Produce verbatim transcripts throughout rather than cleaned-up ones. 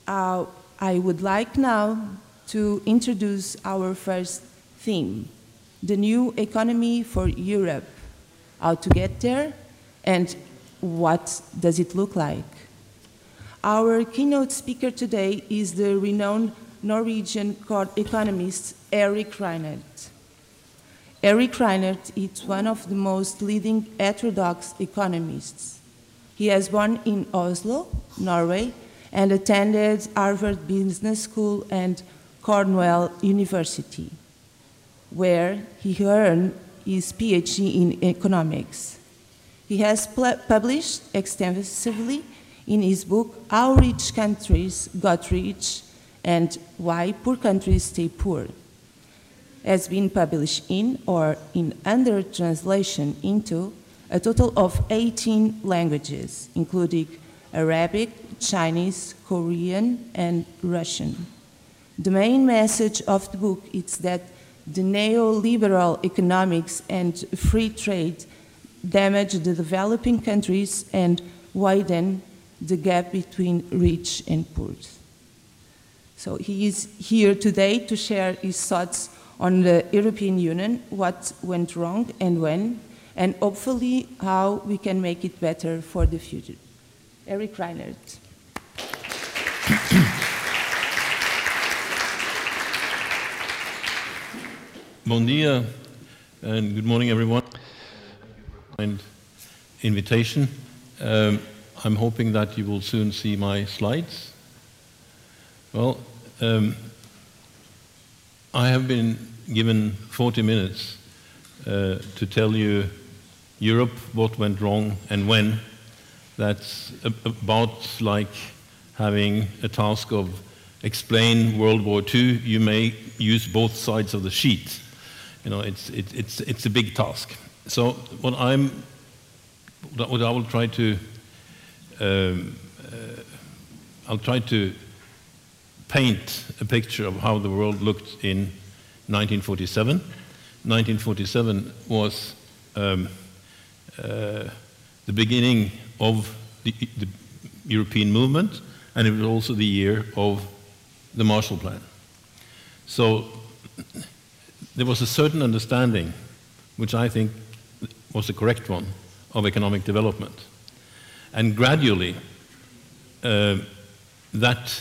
Uh, I would like now to introduce our first theme, the new economy for Europe, how to get there, and what does it look like. Our keynote speaker today is the renowned Norwegian economist Erik Reinert. Erik Reinert is one of the most leading heterodox economists. He was born in Oslo, Norway, and attended Harvard Business School and Cornell University, where he earned his PhD in economics. He has published extensively in his book, How Rich Countries Got Rich and Why Poor Countries Stay Poor. Has been published in or in under translation into a total of eighteen languages, including Arabic, Chinese, Korean, and Russian. The main message of the book is that the neoliberal economics and free trade damage the developing countries and widen the gap between rich and poor. So he is here today to share his thoughts on the European Union, what went wrong and when, and hopefully how we can make it better for the future. Erik Reinert. Bon dia, and good morning, everyone. And invitation. Um, I'm hoping that you will soon see my slides. Well, um, I have been given forty minutes uh, to tell you Europe, what went wrong and when. That's about like having a task of explain World War Two. You may use both sides of the sheet. You know, it's, it, it's, it's a big task. So what, I'm, what I will try to, um, uh, I'll try to paint a picture of how the world looked in nineteen forty-seven. nineteen forty-seven was um, uh, the beginning of the, the European movement, and it was also the year of the Marshall Plan. So there was a certain understanding, which I think was the correct one, of economic development. And gradually, uh, that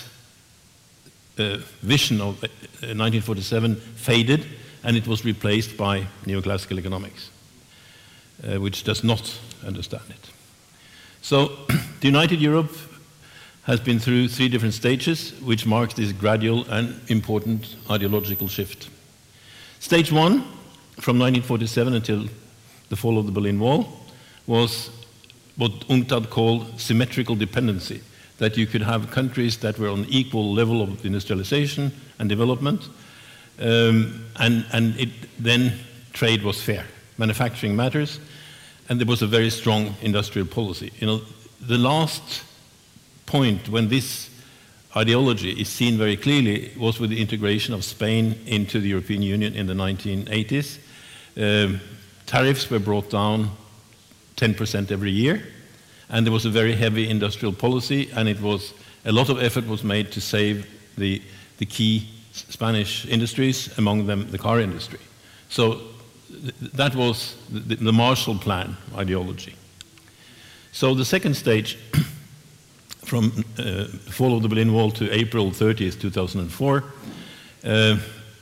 uh, vision of uh, nineteen forty-seven faded, and it was replaced by neoclassical economics, uh, which does not understand it. So the United Europe has been through three different stages, which marks this gradual and important ideological shift. Stage one, from nineteen forty-seven until the fall of the Berlin Wall, was what UNCTAD called symmetrical dependency, that you could have countries that were on equal level of industrialization and development, um, and, and it, then trade was fair. Manufacturing matters, and there was a very strong industrial policy. You know, the last point when this ideology is seen very clearly was with the integration of Spain into the European Union in the nineteen eighties. Um, tariffs were brought down ten percent every year, and there was a very heavy industrial policy, and it was a lot of effort was made to save the, the key Spanish industries, among them the car industry. So th that was the, the Marshall Plan ideology. So the second stage, from uh, the fall of the Berlin Wall to April thirtieth, two thousand four, uh,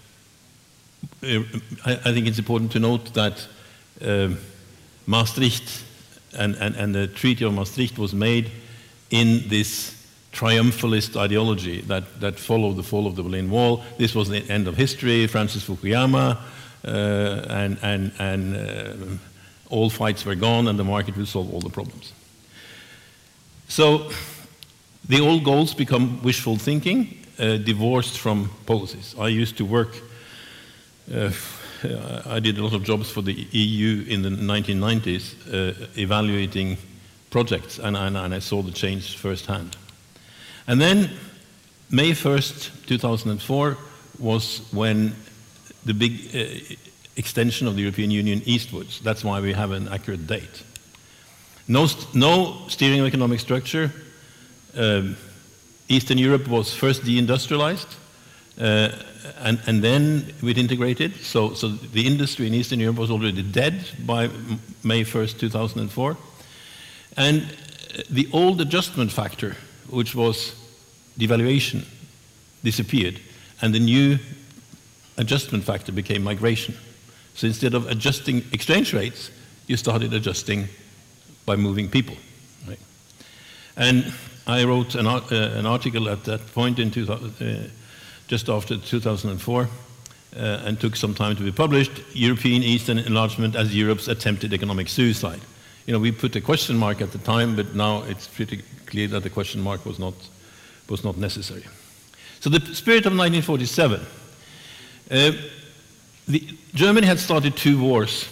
I, I think it's important to note that uh, Maastricht and, and, and the Treaty of Maastricht was made in this triumphalist ideology that, that followed the fall of the Berlin Wall. This was the end of history, Francis Fukuyama, uh, and, and, and uh, all fights were gone, and the market will solve all the problems. So the old goals become wishful thinking, uh, divorced from policies. I used to work, uh, I did a lot of jobs for the E U in the nineteen nineties, uh, evaluating projects, and, and, and I saw the change firsthand. And then May first, two thousand four was when the big uh, extension of the European Union eastwards. That's why we have an accurate date. No, st no steering of economic structure, um, Eastern Europe was first deindustrialized, uh, and, and then it integrated. So, so the industry in Eastern Europe was already dead by May first, two thousand four. And the old adjustment factor, which was devaluation, disappeared, and the new adjustment factor became migration. So instead of adjusting exchange rates, you started adjusting by moving people. Right? And I wrote an, uh, an article at that point in two thousand, uh, just after two thousand four, uh, and took some time to be published, European Eastern Enlargement as Europe's Attempted Economic Suicide. You know, we put a question mark at the time, but now it's pretty clear that the question mark was not, was not necessary. So the spirit of nineteen forty-seven. Uh, the, Germany had started two wars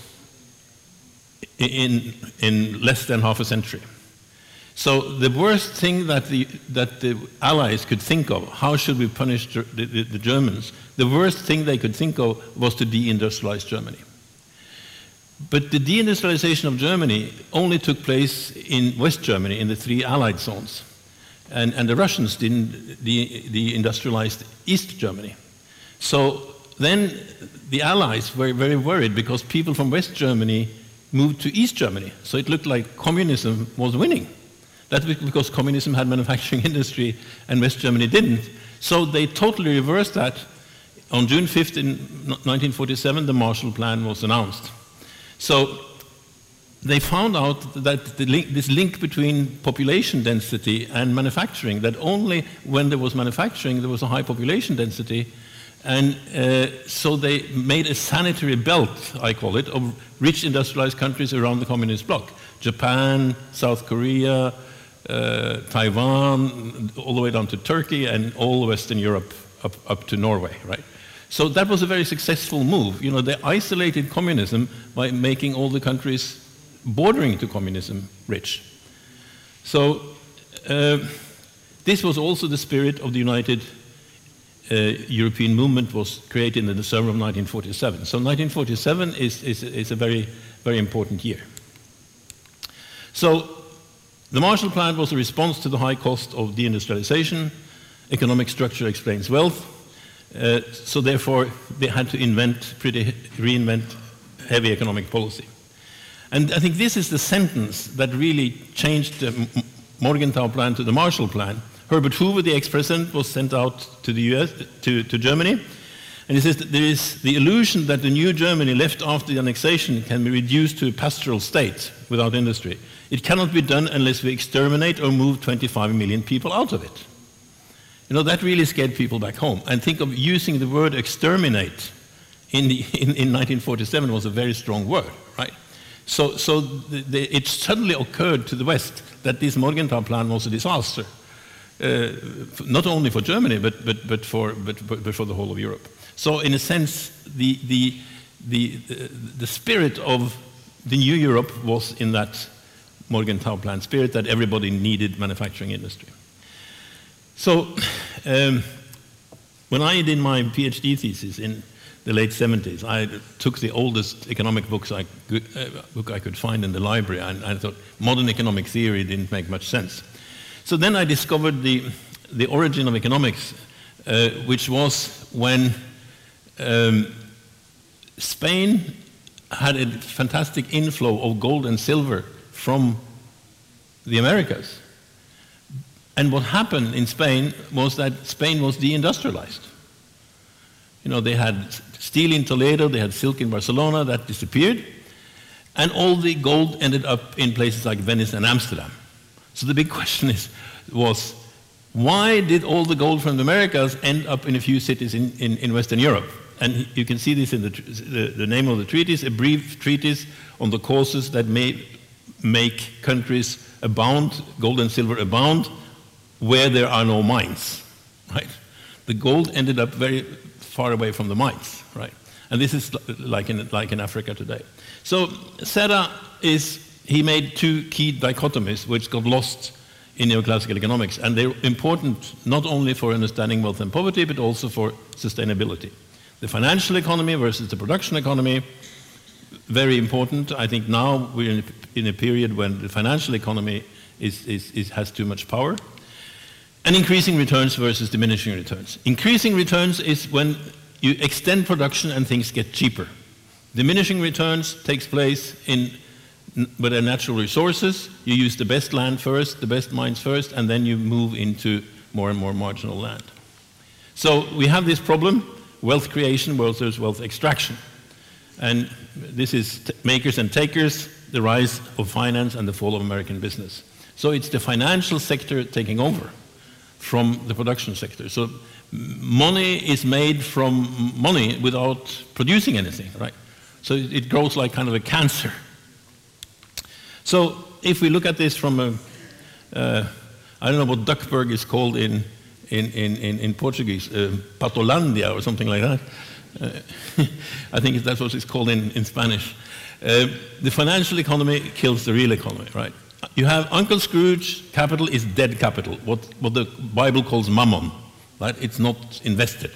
in, in less than half a century. So the worst thing that the, that the Allies could think of, how should we punish the, the, the Germans, the worst thing they could think of was to deindustrialize Germany. But the deindustrialization of Germany only took place in West Germany, in the three Allied zones. And, and the Russians didn't de deindustrialize East Germany. So then the Allies were very worried because people from West Germany moved to East Germany. So it looked like communism was winning. That's because communism had manufacturing industry and West Germany didn't. So they totally reversed that. On June fifth in nineteen forty-seven, the Marshall Plan was announced. So they found out that the link, this link between population density and manufacturing, that only when there was manufacturing there was a high population density, and uh, so they made a sanitary belt, I call it, of rich industrialized countries around the communist bloc. Japan, South Korea, uh, Taiwan, all the way down to Turkey, and all Western Europe up, up to Norway, right? So that was a very successful move. You know, they isolated communism by making all the countries bordering to communism rich. So uh, this was also the spirit of the United uh, European movement, was created in the summer of nineteen forty-seven. So nineteen forty-seven is, is, is a very, very important year. So the Marshall Plan was a response to the high cost of deindustrialization. Economic structure explains wealth. Uh, so therefore, they had to invent, pretty, reinvent heavy economic policy. And I think this is the sentence that really changed the Morgenthau Plan to the Marshall Plan. Herbert Hoover, the ex-president, was sent out to the U S, to, to Germany, and he says that there is the illusion that the new Germany left after the annexation can be reduced to a pastoral state without industry. It cannot be done unless we exterminate or move twenty-five million people out of it. You know, that really scared people back home. And think of using the word exterminate in, the, in, in nineteen forty-seven was a very strong word, right? So, so the, the, it suddenly occurred to the West that this Morgenthau Plan was a disaster, uh, not only for Germany, but, but, but, for, but, but for the whole of Europe. So in a sense, the, the, the, the spirit of the new Europe was in that Morgenthau Plan spirit, that everybody needed manufacturing industry. So um, when I did my PhD thesis in the late seventies, I took the oldest economic books I could, uh, book I could find in the library, and I thought modern economic theory didn't make much sense. So then I discovered the, the origin of economics, uh, which was when um, Spain had a fantastic inflow of gold and silver from the Americas. And what happened in Spain was that Spain was deindustrialized. You know, they had steel in Toledo, they had silk in Barcelona, that disappeared, and all the gold ended up in places like Venice and Amsterdam. So the big question is, was, why did all the gold from the Americas end up in a few cities in, in, in Western Europe? And you can see this in the, the, the name of the treatise, a brief treatise on the causes that may make countries abound, gold and silver abound, where there are no mines, right? The gold ended up very far away from the mines, right? And this is like in, like in Africa today. So Serra is, he made two key dichotomies which got lost in neoclassical economics, and they're important not only for understanding wealth and poverty, but also for sustainability. The financial economy versus the production economy, very important. I think now we're in a, in a period when the financial economy is, is, is, has too much power. And increasing returns versus diminishing returns. Increasing returns is when you extend production and things get cheaper. Diminishing returns takes place in with the natural resources. You use the best land first, the best mines first, and then you move into more and more marginal land. So we have this problem, wealth creation versus wealth extraction. And this is t makers and takers, the rise of finance and the fall of American business. So it's the financial sector taking over from the production sector. So money is made from money without producing anything, right? So it grows like kind of a cancer. So if we look at this from a, uh, I don't know what Duckburg is called in, in, in, in Portuguese, uh, Patolandia or something like that. Uh, I think that's what it's called in, in Spanish. Uh, the financial economy kills the real economy, right? You have Uncle Scrooge, capital is dead capital, what, what the Bible calls mammon, right? It's not invested.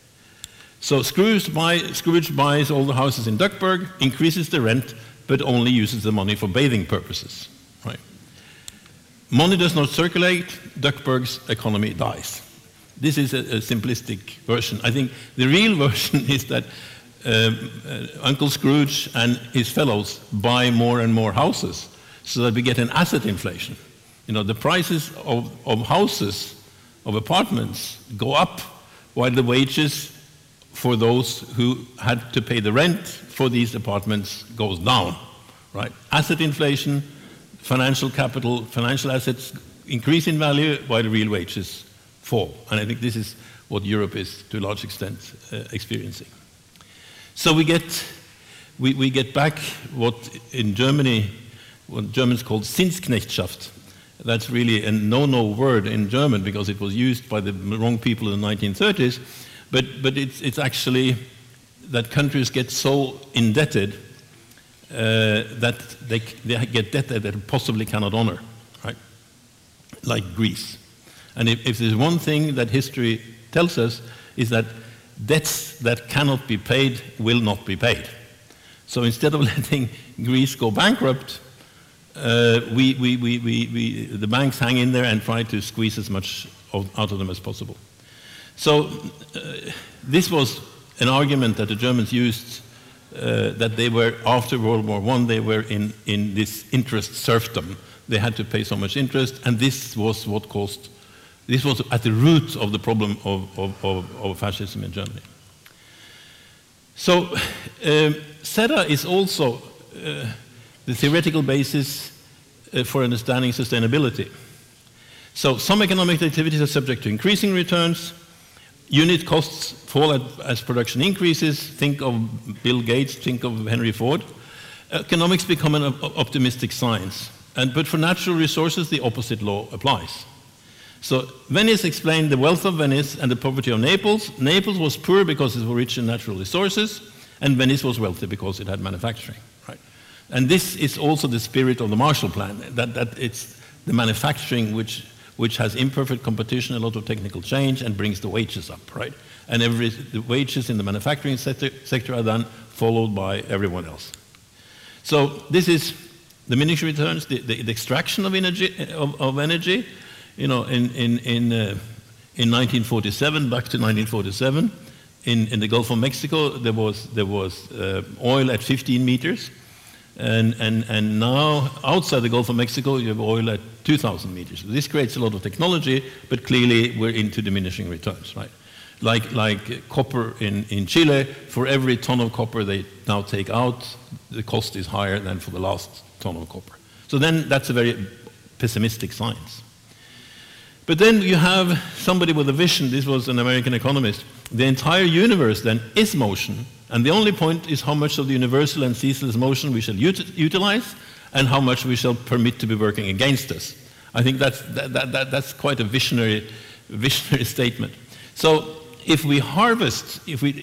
So Scrooge, buy, Scrooge buys all the houses in Duckburg, increases the rent, but only uses the money for bathing purposes, right? Money does not circulate, Duckburg's economy dies. This is a, a simplistic version. I think the real version is that um, uh, Uncle Scrooge and his fellows buy more and more houses so that we get an asset inflation. You know, the prices of, of houses, of apartments, go up while the wages for those who had to pay the rent for these apartments goes down, right? Asset inflation, financial capital, financial assets increase in value while the real wages fall. And I think this is what Europe is, to a large extent, uh, experiencing. So we get, we, we get back what in Germany, what Germans call Zinsknechtschaft. That's really a no-no word in German because it was used by the wrong people in the nineteen thirties. But, but it's, it's actually that countries get so indebted uh, that they, they get debt that they possibly cannot honor, right? Like Greece. And if, if there's one thing that history tells us is that debts that cannot be paid will not be paid. So instead of letting Greece go bankrupt, uh, we, we, we, we, we, the banks hang in there and try to squeeze as much of, out of them as possible. So uh, this was an argument that the Germans used, uh, that they were, after World War One, they were in, in this interest serfdom. They had to pay so much interest, and this was what caused, this was at the root of the problem of, of, of, of fascism in Germany. So um, SEDA is also uh, the theoretical basis uh, for understanding sustainability. So some economic activities are subject to increasing returns. Unit costs fall as production increases. Think of Bill Gates, think of Henry Ford. Economics become an optimistic science. And, but for natural resources, the opposite law applies. So Venice explained the wealth of Venice and the poverty of Naples. Naples was poor because it was rich in natural resources, and Venice was wealthy because it had manufacturing. Right? And this is also the spirit of the Marshall Plan, that, that it's the manufacturing which which has imperfect competition, a lot of technical change, and brings the wages up, right? And every, the wages in the manufacturing sector, sector are then followed by everyone else. So this is diminishing returns, the, the, the extraction of energy, of, of energy. You know, in, in, in, uh, in nineteen forty-seven, back to nineteen forty-seven, in, in the Gulf of Mexico, there was, there was uh, oil at fifteen meters. And, and, and now, outside the Gulf of Mexico, you have oil at two thousand meters. This creates a lot of technology, but clearly we're into diminishing returns, right? Like, like copper in, in Chile, for every ton of copper they now take out, the cost is higher than for the last ton of copper. So then that's a very pessimistic science. But then you have somebody with a vision, this was an American economist, the entire universe then is motion, and the only point is how much of the universal and ceaseless motion we shall ut utilize and how much we shall permit to be working against us. I think that's, that, that, that, that's quite a visionary, visionary statement. So if we harvest, if we,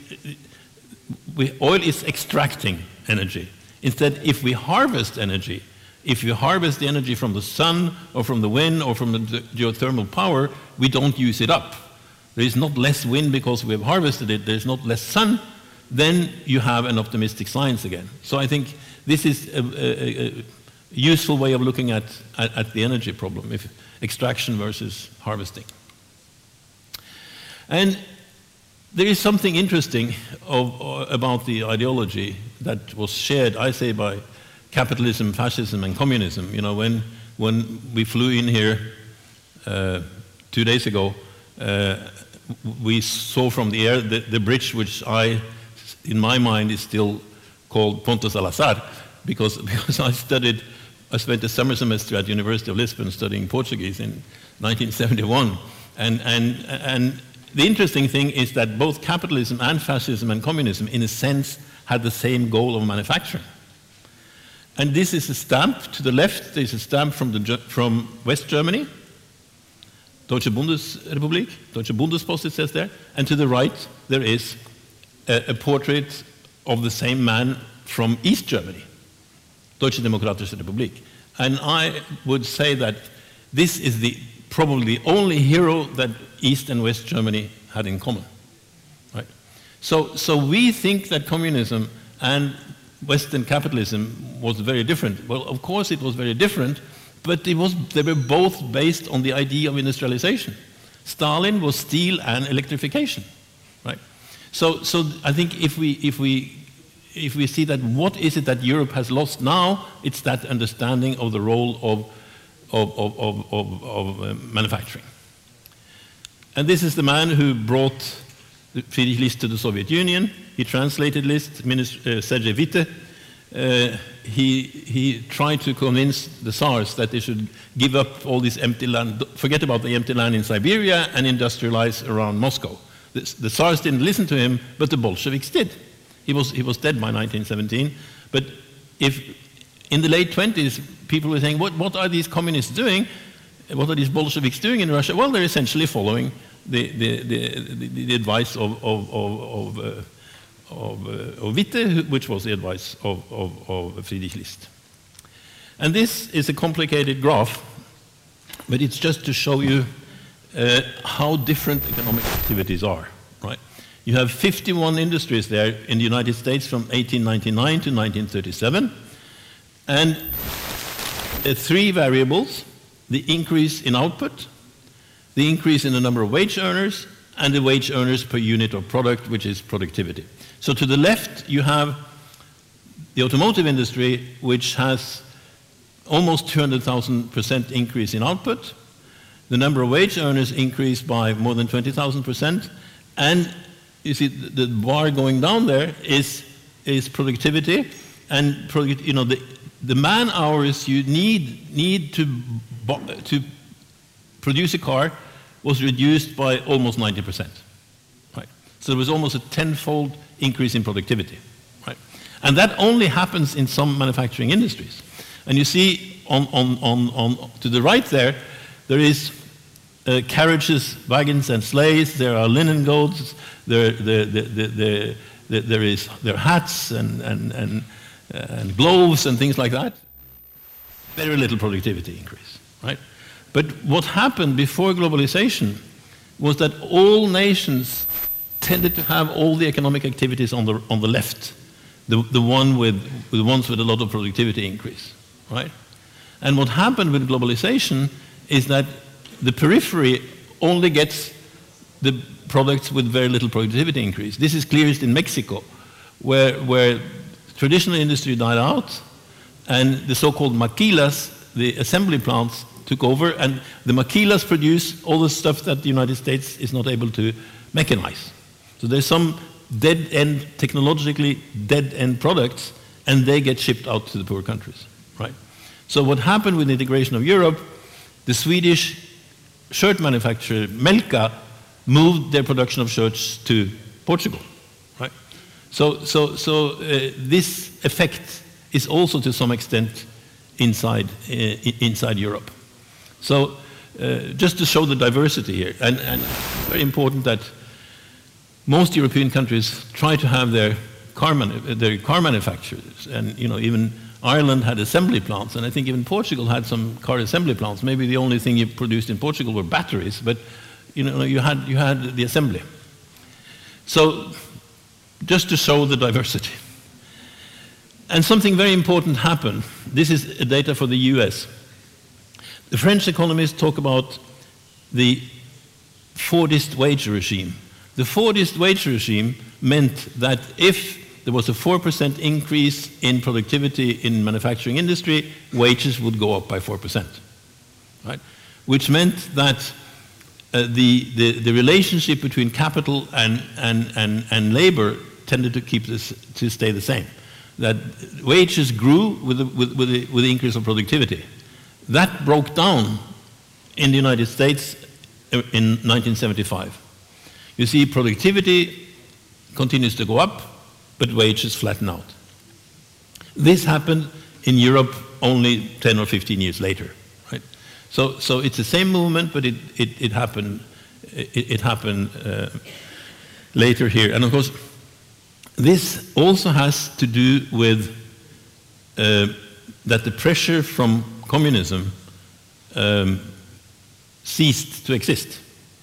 we, oil is extracting energy. Instead, if we harvest energy, if you harvest the energy from the sun or from the wind or from the geothermal power, we don't use it up. There is not less wind because we have harvested it, there's not less sun, then you have an optimistic science again. So I think this is a, a, a useful way of looking at, at, at the energy problem, if extraction versus harvesting. And there is something interesting of, uh, about the ideology that was shared, I say, by capitalism, fascism, and communism. You know, when, when we flew in here uh, two days ago, uh, we saw from the air the, the bridge which I, in my mind, is still called Ponte Salazar, because, because I studied, I spent a summer semester at the University of Lisbon studying Portuguese in nineteen seventy-one. And, and, and the interesting thing is that both capitalism and fascism and communism, in a sense, had the same goal of manufacturing. And this is a stamp. To the left, there is a stamp from, the, from West Germany, Deutsche Bundesrepublik, Deutsche Bundespost, it says there. And to the right, there is a, a portrait of the same man from East Germany, Deutsche Demokratische Republik. And I would say that this is the, probably the only hero that East and West Germany had in common. Right? So, so we think that communism and Western capitalism was very different. Well, of course it was very different, but it was, they were both based on the idea of industrialization. Stalin was steel and electrification. Right? So, so I think if we, if, we, if we see that what is it that Europe has lost now, it's that understanding of the role of, of, of, of, of, of uh, manufacturing. And this is the man who brought Friedrich List to the Soviet Union. He translated List, Minister, uh, Sergei Witte. Uh, he, he tried to convince the Tsars that they should give up all this empty land, forget about the empty land in Siberia and industrialize around Moscow. The, the Tsars didn't listen to him, but the Bolsheviks did. He was, he was dead by nineteen seventeen. But if in the late twenties, people were saying, what, what are these communists doing? What are these Bolsheviks doing in Russia? Well, they're essentially following the, the, the, the, the advice of, of, of, of, uh, of, uh, of Witte, which was the advice of, of, of Friedrich List. And this is a complicated graph, but it's just to show you uh, how different economic activities are. Right? You have fifty-one industries there in the United States from eighteen ninety-nine to nineteen thirty-seven, and uh, three variables: the increase in output, the increase in the number of wage earners, and the wage earners per unit of product, which is productivity. So to the left, you have the automotive industry, which has almost two hundred thousand percent increase in output. The number of wage earners increased by more than twenty thousand percent. And you see, the, the bar going down there is, is productivity. And product, you know, the, the man hours you need, need to, to produce a car was reduced by almost ninety percent. Right? So there was almost a tenfold increase in productivity. Right? And that only happens in some manufacturing industries. And you see on, on, on, on to the right there, there is uh, carriages, wagons, and sleighs. There are linen goats. There, there, there, there, there, there is there are hats and, and, and, and gloves and things like that. Very little productivity increase. Right? But what happened before globalization was that all nations tended to have all the economic activities on the, on the left, the, the, one with, the ones with a lot of productivity increase. Right? And what happened with globalization is that the periphery only gets the products with very little productivity increase. This is clearest in Mexico, where, where traditional industry died out, and the so-called maquilas, the assembly plants, took over, and the maquilas produce all the stuff that the United States is not able to mechanize. So there's some dead-end, technologically dead-end products, and they get shipped out to the poor countries. Right? So what happened with the integration of Europe, the Swedish shirt manufacturer Melka moved their production of shirts to Portugal. Right? So, so, so uh, this effect is also to some extent inside, uh, inside Europe. So uh, just to show the diversity here, and, and very important that most European countries try to have their car, manu their car manufacturers, and you know, even Ireland had assembly plants, and I think even Portugal had some car assembly plants. Maybe the only thing you produced in Portugal were batteries, but you know, you had, you had the assembly. So just to show the diversity. And something very important happened. This is data for the U S. The French economists talk about the Fordist wage regime. The Fordist wage regime meant that if there was a four percent increase in productivity in manufacturing industry, wages would go up by four percent, right? Which meant that uh, the, the, the relationship between capital and, and, and, and labor tended to keep this, to stay the same. That wages grew with the, with, with, the, with the increase of productivity. That broke down in the United States in nineteen seventy-five. You see, productivity continues to go up, but wages flatten out. This happened in Europe only ten or fifteen years later, right? So, so it's the same movement, but it, it, it happened, it, it happened uh, later here. And of course, this also has to do with uh, that the pressure from communism um, ceased to exist.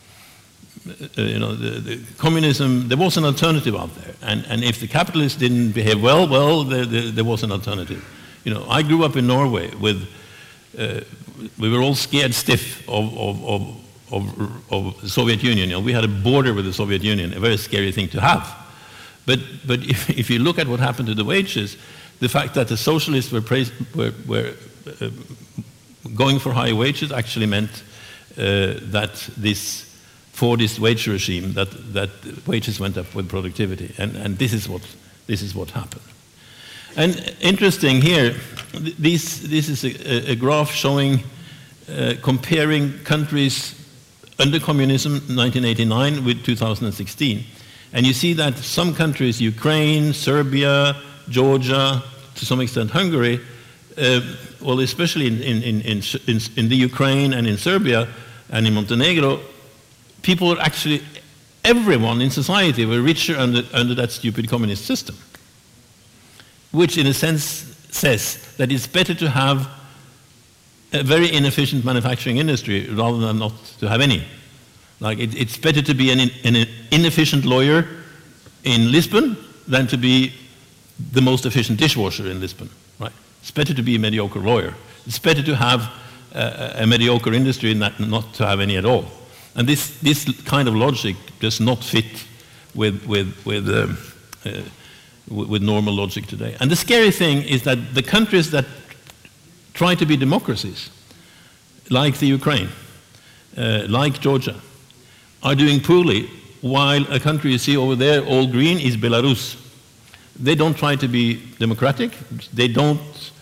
Uh, you know, the, the communism, there was an alternative out there, and, and if the capitalists didn't behave well, well, there, there, there was an alternative. You know, I grew up in Norway with, uh, we were all scared stiff of, of, of, of, of the Soviet Union. You know, we had a border with the Soviet Union, a very scary thing to have. But, but if, if you look at what happened to the wages, the fact that the socialists were, praised, were, were uh, going for high wages actually meant uh, that this Fordist wage regime, that, that wages went up with productivity. And, and this, is what, this is what happened. And interesting here, this, this is a, a graph showing, uh, comparing countries under communism, nineteen eighty-nine, with two thousand sixteen. And you see that some countries, Ukraine, Serbia, Georgia, to some extent Hungary, uh, well, especially in, in, in, in, in the Ukraine and in Serbia and in Montenegro, people were actually, everyone in society were richer under, under that stupid communist system. Which in a sense says that it's better to have a very inefficient manufacturing industry rather than not to have any. Like it, it's better to be an, an inefficient lawyer in Lisbon than to be the most efficient dishwasher in Lisbon, right? It's better to be a mediocre lawyer. It's better to have a, a mediocre industry and not, not to have any at all. And this, this kind of logic does not fit with, with, with, um, uh, with normal logic today. And the scary thing is that the countries that try to be democracies, like the Ukraine, uh, like Georgia, are doing poorly, while a country you see over there, all green, is Belarus. They don't try to be democratic. They don't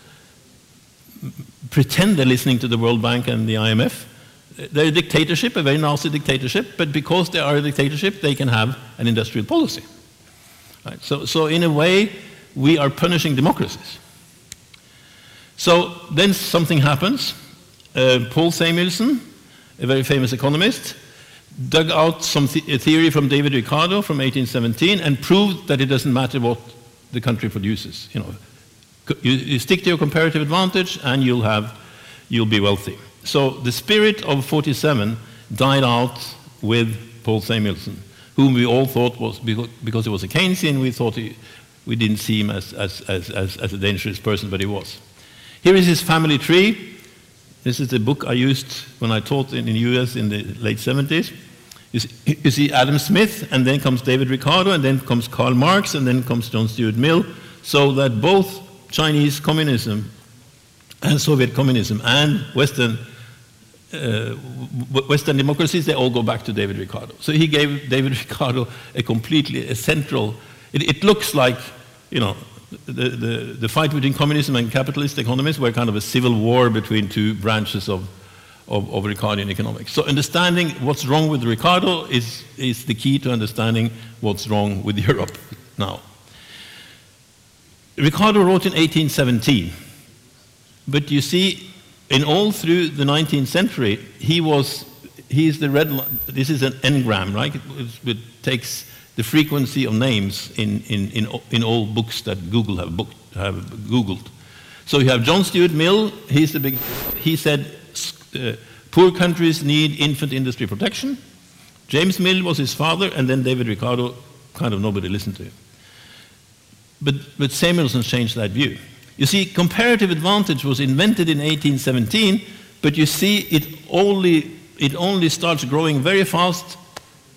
pretend they're listening to the World Bank and the I M F. They're a dictatorship, a very nasty dictatorship, but because they are a dictatorship, they can have an industrial policy. Right? So, so in a way, we are punishing democracies. So then something happens. Uh, Paul Samuelson, a very famous economist, dug out some th a theory from David Ricardo from eighteen seventeen and proved that it doesn't matter what the country produces. You know, you, you stick to your comparative advantage and you'll have, you'll be wealthy. So the spirit of forty-seven died out with Paul Samuelson, whom we all thought was, because he was a Keynesian, we thought he, we didn't see him as, as, as, as, as a dangerous person, but he was. Here is his family tree. This is the book I used when I taught in the U S in the late seventies. You see, you see Adam Smith, and then comes David Ricardo, and then comes Karl Marx, and then comes John Stuart Mill, so that both Chinese communism and Soviet communism and Western, uh, Western democracies, they all go back to David Ricardo. So he gave David Ricardo a completely a central, it, it looks like, you know, The, the, the fight between communism and capitalist economists were kind of a civil war between two branches of, of, of Ricardian economics. So understanding what's wrong with Ricardo is, is the key to understanding what's wrong with Europe now. Ricardo wrote in eighteen seventeen, but you see, in all through the nineteenth century, he was, he's the red line, this is an engram, right? It, it takes the frequency of names in, in, in, in all books that Google have, booked, have Googled. So you have John Stuart Mill, he's the big, he said, uh, poor countries need infant industry protection. James Mill was his father, and then David Ricardo, kind of nobody listened to him. But, but Samuelson changed that view. You see, comparative advantage was invented in eighteen seventeen, but you see it only, it only starts growing very fast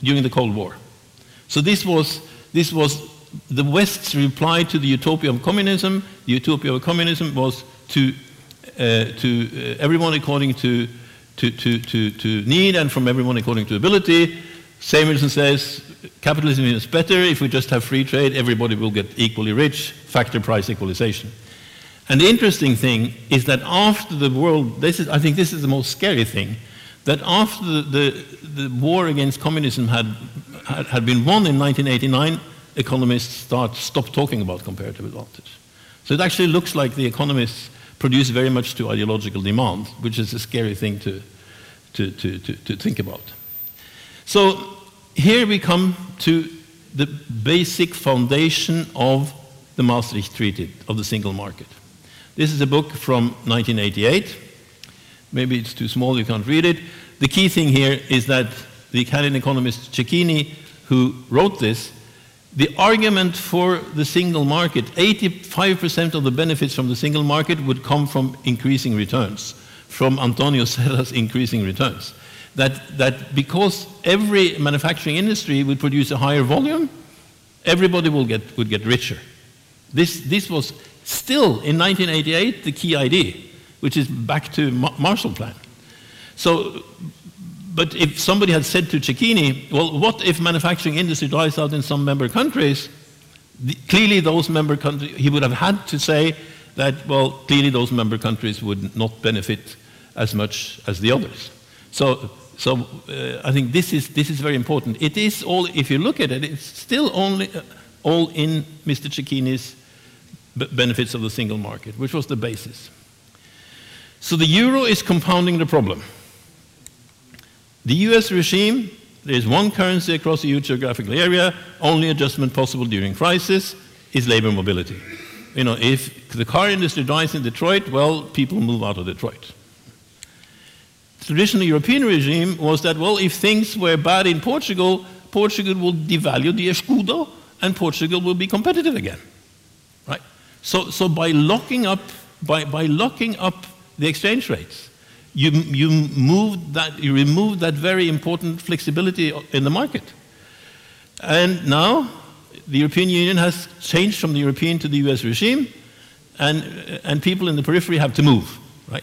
during the Cold War. So this was, this was the West's reply to the utopia of communism. The utopia of communism was to, uh, to uh, everyone according to, to, to, to, to need and from everyone according to ability. Samuelson says, capitalism is better. If we just have free trade, everybody will get equally rich, factor price equalization. And the interesting thing is that after the world, this is, I think this is the most scary thing, that after the, the, the war against communism had, had, had been won in nineteen eighty-nine, economists start, stopped talking about comparative advantage. So it actually looks like the economists produce very much to ideological demand, which is a scary thing to, to, to, to, to think about. So here we come to the basic foundation of the Maastricht Treaty, of the single market. This is a book from nineteen eighty-eight. Maybe it's too small, you can't read it. The key thing here is that the Italian economist Cecchini, who wrote this, the argument for the single market, eighty-five percent of the benefits from the single market would come from increasing returns, from Antonio Serra's increasing returns. That, that because every manufacturing industry would produce a higher volume, everybody will get, would get richer. This, this was still, in nineteen eighty-eight, the key idea, which is back to Ma Marshall Plan. So, but if somebody had said to Cecchini, well, what if manufacturing industry dies out in some member countries? The, clearly those member countries, he would have had to say that, well, clearly those member countries would not benefit as much as the others. So, so uh, I think this is, this is very important. It is all, if you look at it, it's still only uh, all in Mister Cecchini's benefits of the single market, which was the basis. So the euro is compounding the problem. The U S regime, there is one currency across a huge geographical area, only adjustment possible during crisis is labor mobility. You know, if the car industry dies in Detroit, well, people move out of Detroit. The traditional European regime was that, well, if things were bad in Portugal, Portugal will devalue the escudo and Portugal will be competitive again. Right? So, so by locking up, by, by locking up the exchange rates, you, you, moved that, you removed that very important flexibility in the market. And now the European Union has changed from the European to the U S regime, and, and people in the periphery have to move, right?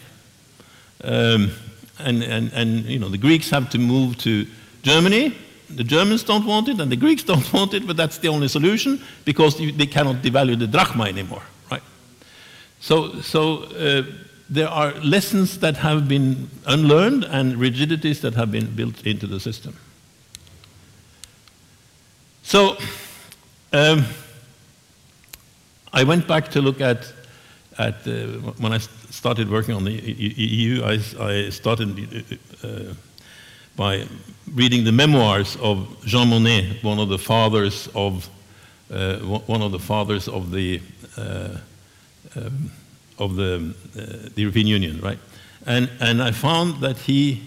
Um, and, and, and you know, the Greeks have to move to Germany. The Germans don't want it, and the Greeks don't want it, but that's the only solution, because you, they cannot devalue the drachma anymore, right? So, so uh, there are lessons that have been unlearned and rigidities that have been built into the system. So um, I went back to look at, at uh, when I started working on the E U, I, I started uh, by reading the memoirs of Jean Monnet, one of the fathers of uh, one of the fathers of the uh, um, of the, uh, the European Union, right? And and I found that he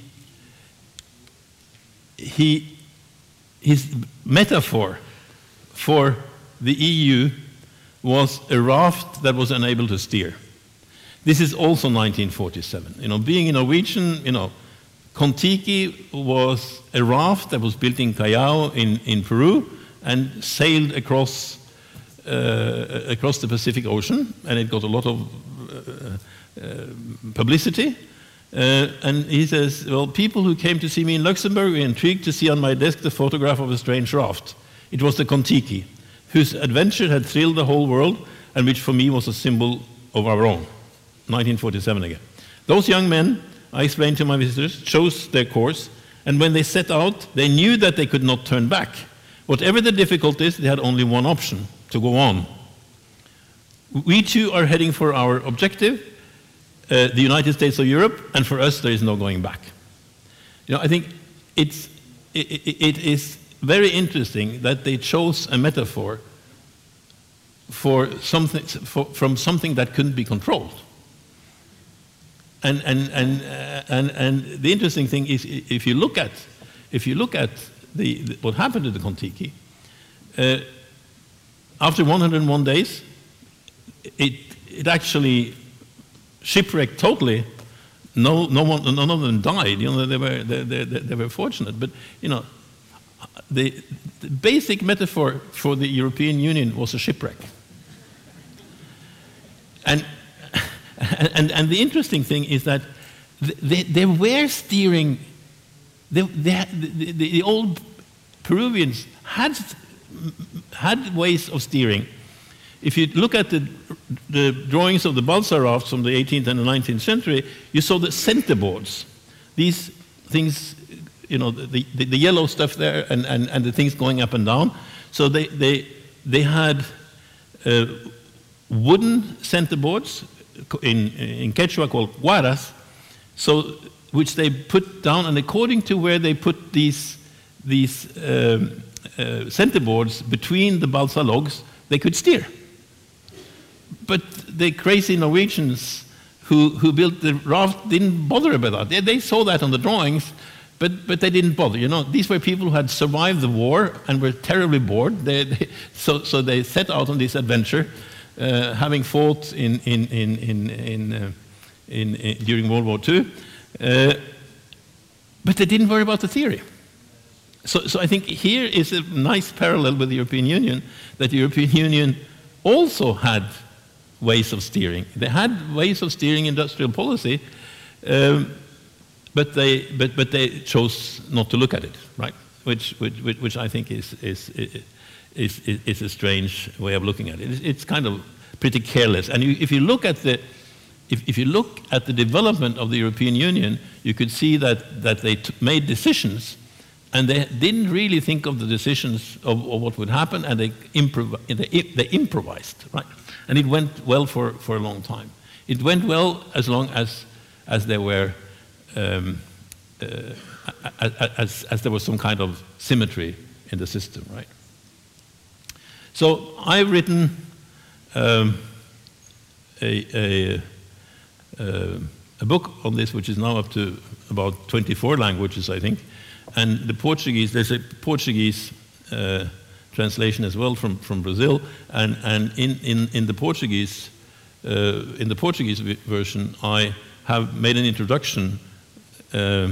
he his metaphor for the E U was a raft that was unable to steer. This is also nineteen forty-seven. You know, being a Norwegian, you know, Kon-Tiki was a raft that was built in Callao in, in Peru and sailed across, uh, across the Pacific Ocean, and it got a lot of uh, uh, publicity. Uh, and he says, well, people who came to see me in Luxembourg were intrigued to see on my desk the photograph of a strange raft. It was the Kon-Tiki, whose adventure had thrilled the whole world and which for me was a symbol of our own. nineteen forty-seven again. Those young men, I explained to my visitors, chose their course, and when they set out, they knew that they could not turn back. Whatever the difficulties, they had only one option, to go on. We too are heading for our objective, uh, the United States of Europe, and for us there is no going back. You know, I think it's, it, it, it is very interesting that they chose a metaphor for something, for, from something that couldn't be controlled. And, and, and, uh, and, and the interesting thing is, if you look at, if you look at the, the, what happened to the Kon-Tiki, uh, after one hundred and one days, it, it actually shipwrecked totally. No, no one, none of them died. You know, they were, they, they, they were fortunate. But you know, the, the basic metaphor for the European Union was a shipwreck. And, and, and the interesting thing is that they, they were steering, they, they, the, the, the old Peruvians had, had ways of steering. If you look at the, the drawings of the balsa rafts from the eighteenth and the nineteenth century, you saw the centerboards. These things, you know, the, the, the yellow stuff there and, and, and the things going up and down. So they, they, they had uh, wooden centerboards in, in Quechua called guaras, so, which they put down, and according to where they put these, these um, uh, centerboards between the balsa logs, they could steer. But the crazy Norwegians who, who built the raft didn't bother about that. They, they saw that on the drawings, but, but they didn't bother. You know, these were people who had survived the war and were terribly bored. They, they, so, so they set out on this adventure, uh, having fought in, in, in, in, in, uh, in, in, during World War Two. Uh, but they didn't worry about the theory. So, so I think here is a nice parallel with the European Union, that the European Union also had ways of steering. They had ways of steering industrial policy, um, but they but but they chose not to look at it, right? Which which which I think is is is is, is a strange way of looking at it. It's, it's kind of pretty careless. And you, if you look at the if if you look at the development of the European Union, you could see that that they t made decisions, and they didn't really think of the decisions of, of what would happen, and they improv they, they improvised, right? And it went well for, for a long time. It went well as long as, as there were, um, uh, as, as there was some kind of symmetry in the system, right? So I've written um, a, a, a, a book on this, which is now up to about twenty-four languages, I think. And the Portuguese, there's a Portuguese uh, translation as well from, from Brazil, and, and in, in, in the Portuguese, uh, in the Portuguese version, I have made an introduction uh, uh,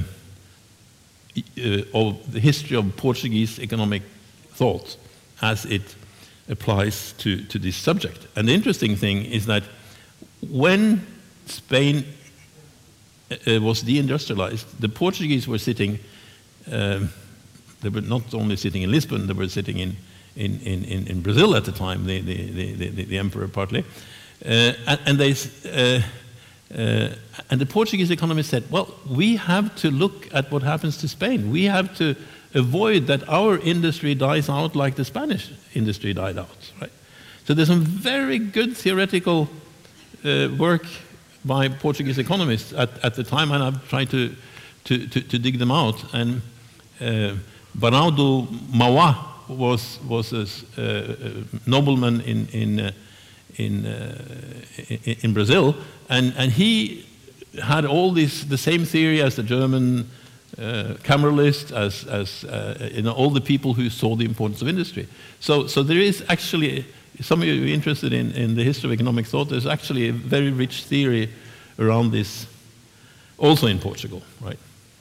of the history of Portuguese economic thought as it applies to, to this subject. And the interesting thing is that when Spain uh, was deindustrialized, the Portuguese were sitting, um, they were not only sitting in Lisbon, they were sitting in In, in, in Brazil at the time, the, the, the, the, the emperor partly, uh, and, and, they, uh, uh, and the Portuguese economists said, well, we have to look at what happens to Spain. We have to avoid that our industry dies out like the Spanish industry died out, right? So there's some very good theoretical uh, work by Portuguese economists at, at the time, and I've tried to, to, to, to dig them out. And uh, Barão do Mauá was was a, a nobleman in in uh, in, uh, in in Brazil, and and he had all this the same theory as the German uh, Cameralists, as as uh, you know, all the people who saw the importance of industry. So so there is actually, some of you are interested in in the history of economic thought. There's actually a very rich theory around this, also in Portugal, right?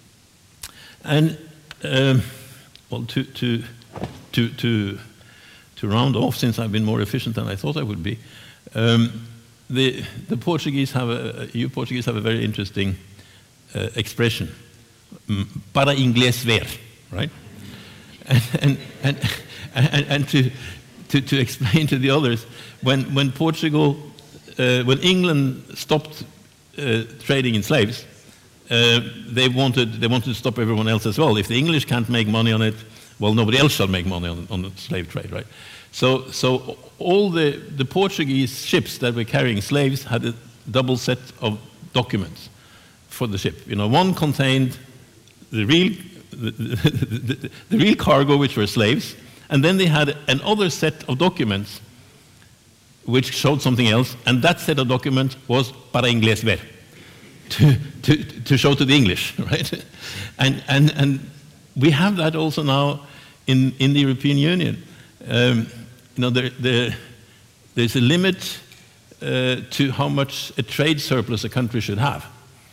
And um, well, to to To, to, to round off, since I've been more efficient than I thought I would be, um, the, the Portuguese have a, you Portuguese have a very interesting uh, expression, para inglês ver, right? And, and, and, and, and to, to, to explain to the others, when, when Portugal, uh, when England stopped uh, trading in slaves, uh, they, wanted, they wanted to stop everyone else as well. If the English can't make money on it, well, nobody else shall make money on, on the slave trade, right? So, so all the, the Portuguese ships that were carrying slaves had a double set of documents for the ship. You know, one contained the real, the, the, the, the real cargo, which were slaves, and then they had another set of documents which showed something else, and that set of documents was para inglés ver, to, to, to show to the English, right? And, and, and we have that also now in, in the European Union. Um, you know, there, there, there's a limit uh, to how much a trade surplus a country should have.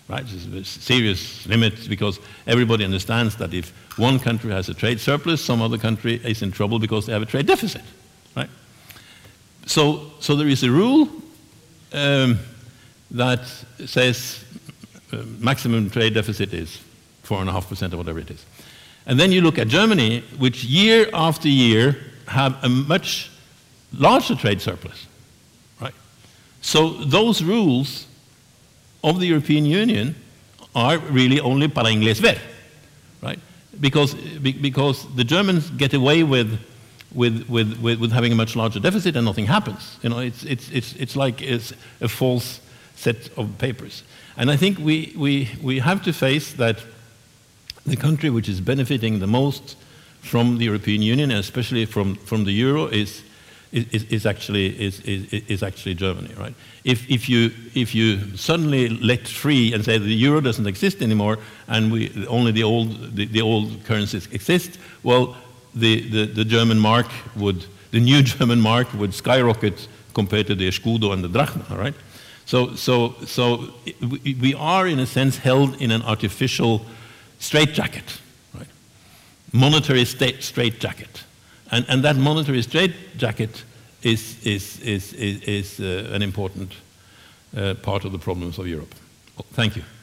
right? There's serious limits because everybody understands that if one country has a trade surplus, some other country is in trouble because they have a trade deficit, right? So, so there is a rule um, that says uh, maximum trade deficit is four and a half percent or whatever it is. And then you look at Germany, which year after year have a much larger trade surplus, right? So those rules of the European Union are really only para inglés ver, right? Because, because the Germans get away with, with, with, with, with having a much larger deficit and nothing happens. You know, it's, it's, it's, it's like it's a false set of papers. And I think we, we, we have to face that the country which is benefiting the most from the European Union, and especially from, from the euro, is, is, is, actually, is, is, is actually Germany, right? If, if, you, if you suddenly let free and say the euro doesn't exist anymore and we, only the old, the, the old currencies exist, well, the, the, the German mark would, the new German mark would skyrocket compared to the Escudo and the Drachma, right? So, so, so we, we are, in a sense, held in an artificial straitjacket, right? Monetary state straitjacket, and and that monetary straitjacket is is is is, is uh, an important uh, part of the problems of Europe. Well, thank you.